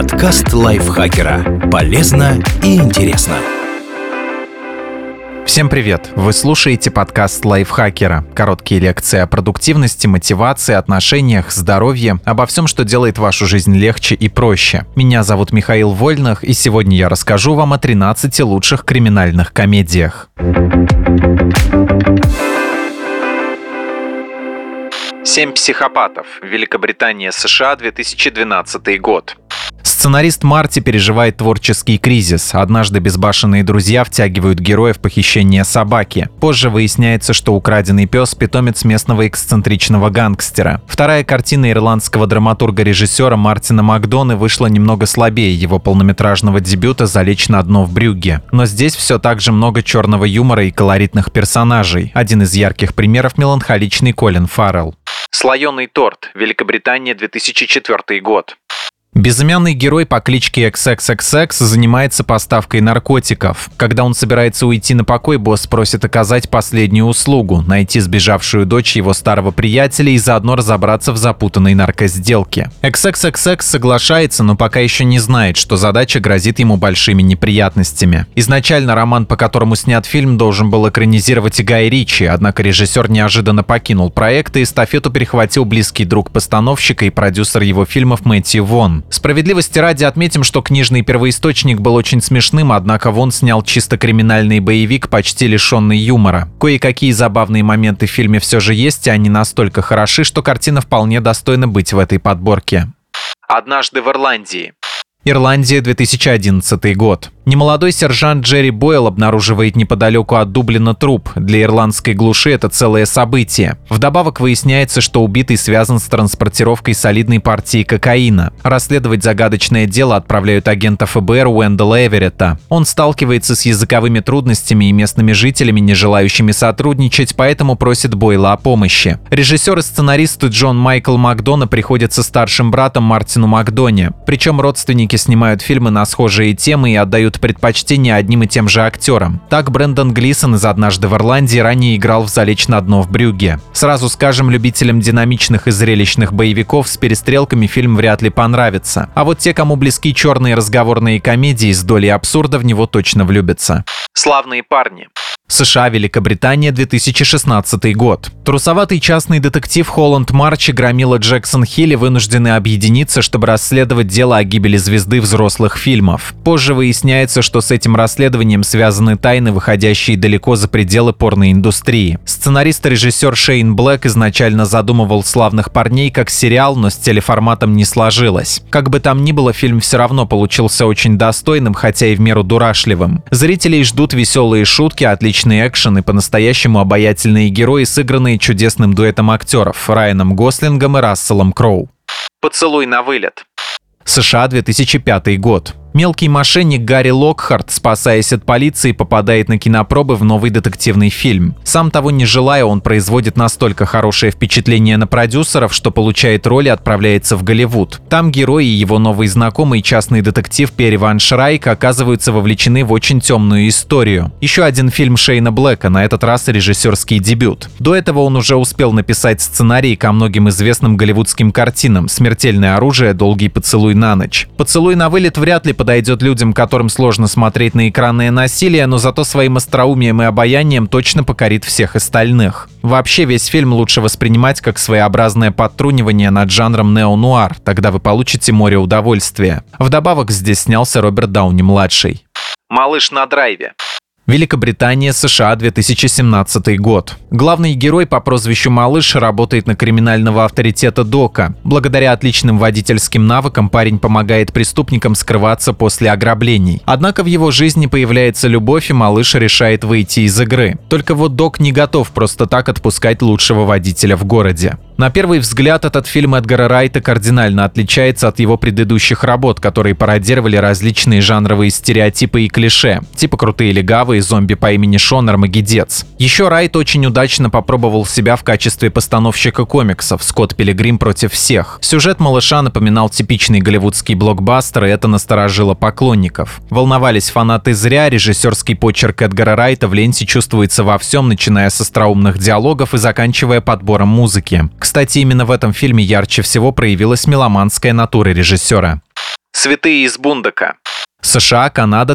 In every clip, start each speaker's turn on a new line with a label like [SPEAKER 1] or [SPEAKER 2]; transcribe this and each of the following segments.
[SPEAKER 1] Подкаст лайфхакера. Полезно и интересно.
[SPEAKER 2] Всем привет! Вы слушаете подкаст лайфхакера. Короткие лекции о продуктивности, мотивации, отношениях, здоровье, обо всем, что делает вашу жизнь легче и проще. Меня зовут Михаил Вольных, и сегодня я расскажу вам о 13 лучших криминальных комедиях. 7 психопатов. Великобритания, США, 2012 год. Сценарист Марти переживает творческий кризис. Однажды безбашенные друзья втягивают героя в похищение собаки. Позже выясняется, что украденный пес – питомец местного эксцентричного гангстера. Вторая картина ирландского драматурга-режиссера Мартина Макдона вышла немного слабее его полнометражного дебюта «Залечь на дно в Брюгге». Но здесь все так же много черного юмора и колоритных персонажей. Один из ярких примеров – меланхоличный Колин Фаррелл. «Слоеный торт», Великобритания, 2004 год. Безымянный герой по кличке XXXX занимается поставкой наркотиков. Когда он собирается уйти на покой, босс просит оказать последнюю услугу – найти сбежавшую дочь его старого приятеля и заодно разобраться в запутанной наркосделке. XXXX соглашается, но пока еще не знает, что задача грозит ему большими неприятностями. Изначально роман, по которому снят фильм, должен был экранизировать и Гай Ричи, однако режиссер неожиданно покинул проект, и эстафету перехватил близкий друг постановщика и продюсер его фильмов Мэтью Вон. Справедливости ради отметим, что книжный первоисточник был очень смешным, однако Вон снял чисто криминальный боевик, почти лишенный юмора. Кое-какие забавные моменты в фильме все же есть, и они настолько хороши, что картина вполне достойна быть в этой подборке. «Однажды в Ирландии». Ирландия, 2011 год. Немолодой сержант Джерри Бойл обнаруживает неподалеку от Дублина труп. Для ирландской глуши это целое событие. Вдобавок выясняется, что убитый связан с транспортировкой солидной партии кокаина. Расследовать загадочное дело отправляют агента ФБР Уэндела Эверетта. Он сталкивается с языковыми трудностями и местными жителями, не желающими сотрудничать, поэтому просит Бойла о помощи. Режиссер и сценарист Джон Майкл Макдона приходится старшим братом Мартину Макдоне. Причем родственники снимают фильмы на схожие темы и отдают предпочтение одним и тем же актерам. Так Брэндон Глисон из «Однажды в Ирландии» ранее играл в «Залечь на дно в Брюгге». Сразу скажем, любителям динамичных и зрелищных боевиков с перестрелками фильм вряд ли понравится. А вот те, кому близки черные разговорные комедии с долей абсурда, в него точно влюбятся. «Славные парни». США, Великобритания, 2016 год. Трусоватый частный детектив Холланд Марч и громила Джексон Хилли вынуждены объединиться, чтобы расследовать дело о гибели звезды взрослых фильмов. Позже выясняется, что с этим расследованием связаны тайны, выходящие далеко за пределы порноиндустрии. Сценарист и режиссер Шейн Блэк изначально задумывал «Славных парней» как сериал, но с телеформатом не сложилось. Как бы там ни было, фильм все равно получился очень достойным, хотя и в меру дурашливым. Зрителей ждут веселые шутки, отличные экшен и по-настоящему обаятельные герои, сыгранные чудесным дуэтом актеров Райаном Гослингом и Расселом Кроу. «Поцелуй на вылет». США, 2005 год. Мелкий мошенник Гарри Локхарт, спасаясь от полиции, попадает на кинопробы в новый детективный фильм. Сам того не желая, он производит настолько хорошее впечатление на продюсеров, что получает роль и отправляется в Голливуд. Там герой и его новый знакомый, частный детектив Перри Ван Шрайк, оказываются вовлечены в очень темную историю. Еще один фильм Шейна Блэка, на этот раз режиссерский дебют. До этого он уже успел написать сценарий ко многим известным голливудским картинам «Смертельное оружие», «Долгий поцелуй на ночь». «Поцелуй на вылет» вряд ли подойдет людям, которым сложно смотреть на экранное насилие, но зато своим остроумием и обаянием точно покорит всех остальных. Вообще, весь фильм лучше воспринимать как своеобразное подтрунивание над жанром нео-нуар, тогда вы получите море удовольствия. Вдобавок здесь снялся Роберт Дауни-младший. «Малыш на драйве». Великобритания, США, 2017 год. Главный герой по прозвищу Малыш работает на криминального авторитета Дока. Благодаря отличным водительским навыкам парень помогает преступникам скрываться после ограблений. Однако в его жизни появляется любовь, и Малыш решает выйти из игры. Только вот Док не готов просто так отпускать лучшего водителя в городе. На первый взгляд, этот фильм Эдгара Райта кардинально отличается от его предыдущих работ, которые пародировали различные жанровые стереотипы и клише, типа «Крутые легавые», «Зомби по имени Шон», «Армагеддец». Еще Райт очень удачно попробовал себя в качестве постановщика комиксов «Скотт Пилигрим против всех». Сюжет «Малыша» напоминал типичный голливудский блокбастер, и это насторожило поклонников. Волновались фанаты зря, режиссерский почерк Эдгара Райта в ленте чувствуется во всем, начиная с остроумных диалогов и заканчивая подбором музыки. Кстати, именно в этом фильме ярче всего проявилась меломанская натура режиссера. Святые из Бундока. США, Канада,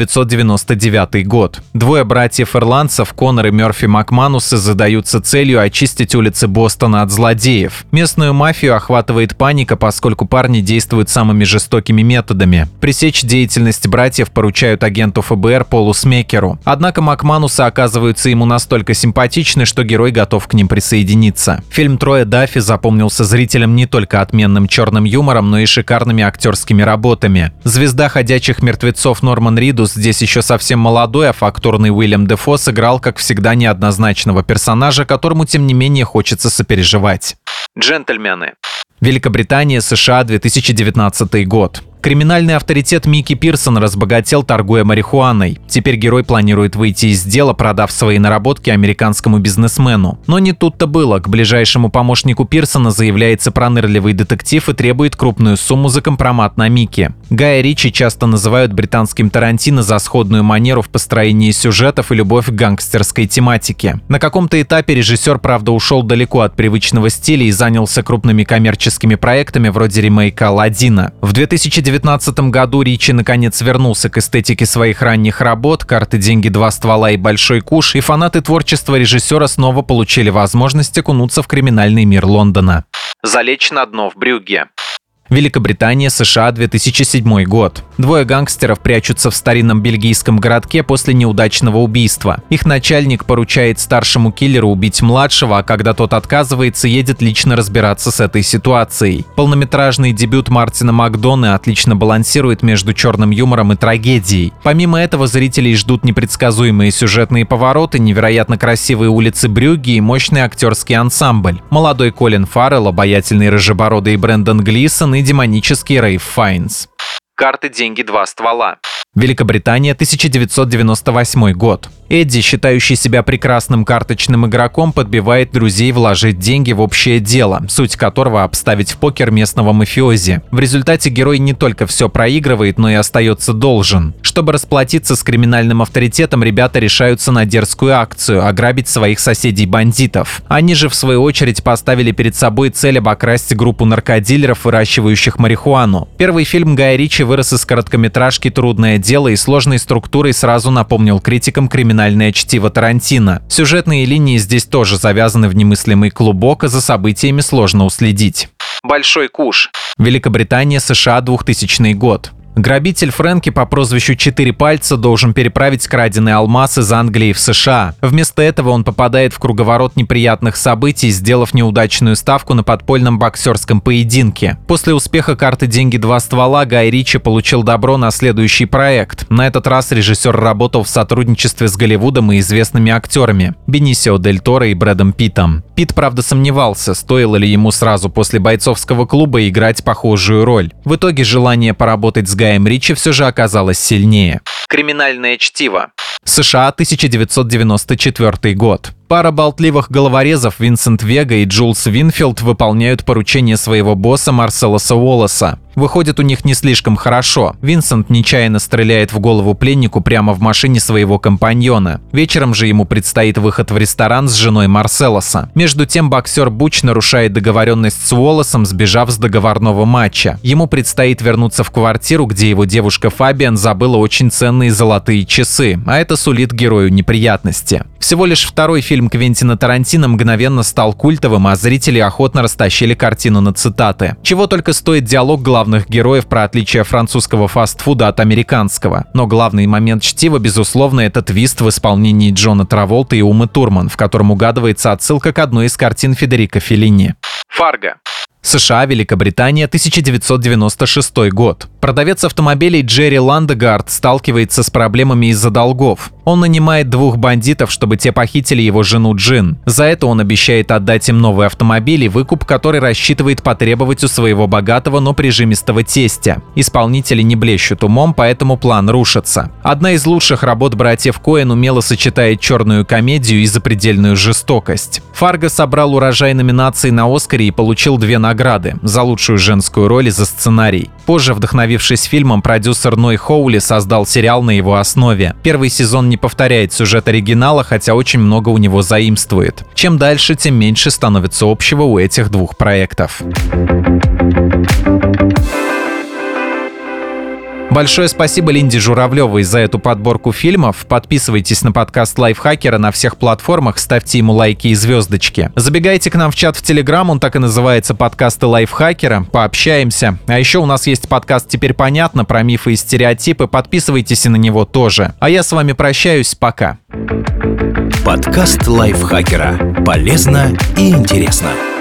[SPEAKER 2] 1999 год. Двое братьев-ирландцев, Конор и Мерфи Макманусы, задаются целью очистить улицы Бостона от злодеев. Местную мафию охватывает паника, поскольку парни действуют самыми жестокими методами. Пресечь деятельность братьев поручают агенту ФБР Полу Смекеру. Однако Макманусы оказываются ему настолько симпатичны, что герой готов к ним присоединиться. Фильм «Трое Даффи» запомнился зрителям не только отменным черным юмором, но и шикарными актерскими работами. Звезда «Ходячих мертвецов» Норман Ридус здесь еще совсем молодой, а фактурный Уильям Дефо сыграл, как всегда, неоднозначного персонажа, которому, тем не менее, хочется сопереживать. Джентльмены. Великобритания, США, 2019 год. Криминальный авторитет Микки Пирсон разбогател, торгуя марихуаной. Теперь герой планирует выйти из дела, продав свои наработки американскому бизнесмену. Но не тут-то было. К ближайшему помощнику Пирсона заявляется пронырливый детектив и требует крупную сумму за компромат на Микки. Гая Ричи часто называют британским Тарантино за сходную манеру в построении сюжетов и любовь к гангстерской тематике. На каком-то этапе режиссер, правда, ушел далеко от привычного стиля и занялся крупными коммерческими проектами вроде ремейка «Аладдина». В 2019 году Ричи наконец вернулся к эстетике своих ранних работ «Карты, деньги, два ствола» и «Большой куш», и фанаты творчества режиссера снова получили возможность окунуться в криминальный мир Лондона. Залечь на дно в Брюгге. Великобритания, США, 2007 год. Двое гангстеров прячутся в старинном бельгийском городке после неудачного убийства. Их начальник поручает старшему киллеру убить младшего, а когда тот отказывается, едет лично разбираться с этой ситуацией. Полнометражный дебют Мартина Макдона отлично балансирует между черным юмором и трагедией. Помимо этого, зрителей ждут непредсказуемые сюжетные повороты, невероятно красивые улицы Брюгге и мощный актерский ансамбль. Молодой Колин Фаррелл, обаятельный рыжебородый Брэндон Глисон и демонический Рэйф Файнс. «Карты, деньги, два ствола». Великобритания, 1998 год. Эдди, считающий себя прекрасным карточным игроком, подбивает друзей вложить деньги в общее дело, суть которого обставить в покер местного мафиози. В результате герой не только все проигрывает, но и остается должен. Чтобы расплатиться с криминальным авторитетом, ребята решаются на дерзкую акцию – ограбить своих соседей-бандитов. Они же, в свою очередь, поставили перед собой цель обокрасть группу наркодилеров, выращивающих марихуану. Первый фильм Гая Ричи вырос из короткометражки «Трудное дело» и сложной структурой сразу напомнил критикам криминальное чтиво Тарантино. Сюжетные линии здесь тоже завязаны в немыслимый клубок, а за событиями сложно уследить. «Большой куш». Великобритания, США, 2000 год. Грабитель Фрэнки по прозвищу «Четыре пальца» должен переправить краденый алмаз из Англии в США. Вместо этого он попадает в круговорот неприятных событий, сделав неудачную ставку на подпольном боксерском поединке. После успеха «Карты, деньги, два ствола» Гай Ричи получил добро на следующий проект. На этот раз режиссер работал в сотрудничестве с Голливудом и известными актерами Бенисио Дель Торо и Брэдом Питтом. Питт, правда, сомневался, стоило ли ему сразу после «Бойцовского клуба» играть похожую роль. В итоге желание поработать с Гаем Ричи все же оказалось сильнее. Криминальное чтиво. США, 1994 год. Пара болтливых головорезов Винсент Вега и Джулс Винфилд выполняют поручение своего босса Марселоса Уоллеса. Выходит у них не слишком хорошо. Винсент нечаянно стреляет в голову пленнику прямо в машине своего компаньона. Вечером же ему предстоит выход в ресторан с женой Марселоса. Между тем боксер Буч нарушает договоренность с Уоллесом, сбежав с договорного матча. Ему предстоит вернуться в квартиру, где его девушка Фабиан забыла очень ценные золотые часы, а это сулит герою неприятности. Всего лишь второй фильм Квентина Тарантино мгновенно стал культовым, а зрители охотно растащили картину на цитаты. Чего только стоит диалог главных героев про отличие французского фастфуда от американского. Но главный момент чтива, безусловно, это твист в исполнении Джона Траволты и Умы Турман, в котором угадывается отсылка к одной из картин Федерико Феллини. «Фарго». США, Великобритания, 1996 год. Продавец автомобилей Джерри Ландегард сталкивается с проблемами из-за долгов. Он нанимает двух бандитов, чтобы те похитили его жену Джин. За это он обещает отдать им новый автомобиль и выкуп, который рассчитывает потребовать у своего богатого, но прижимистого тестя. Исполнители не блещут умом, поэтому план рушится. Одна из лучших работ братьев Коэн умело сочетает черную комедию и запредельную жестокость. «Фарго» собрал урожай номинаций на «Оскаре» и получил 2 награды – за лучшую женскую роль и за сценарий. Позже, вдохновившись фильмом, продюсер Ной Хоули создал сериал на его основе. Первый сезон не повторяет сюжет оригинала, хотя очень много у него заимствует. Чем дальше, тем меньше становится общего у этих двух проектов. Большое спасибо Линде Журавлевой за эту подборку фильмов. Подписывайтесь на подкаст Лайфхакера на всех платформах, ставьте ему лайки и звездочки. Забегайте к нам в чат в Телеграм, он так и называется «Подкасты Лайфхакера». Пообщаемся. А еще у нас есть подкаст «Теперь понятно» про мифы и стереотипы. Подписывайтесь и на него тоже. А я с вами прощаюсь. Пока.
[SPEAKER 1] Подкаст Лайфхакера. Полезно и интересно.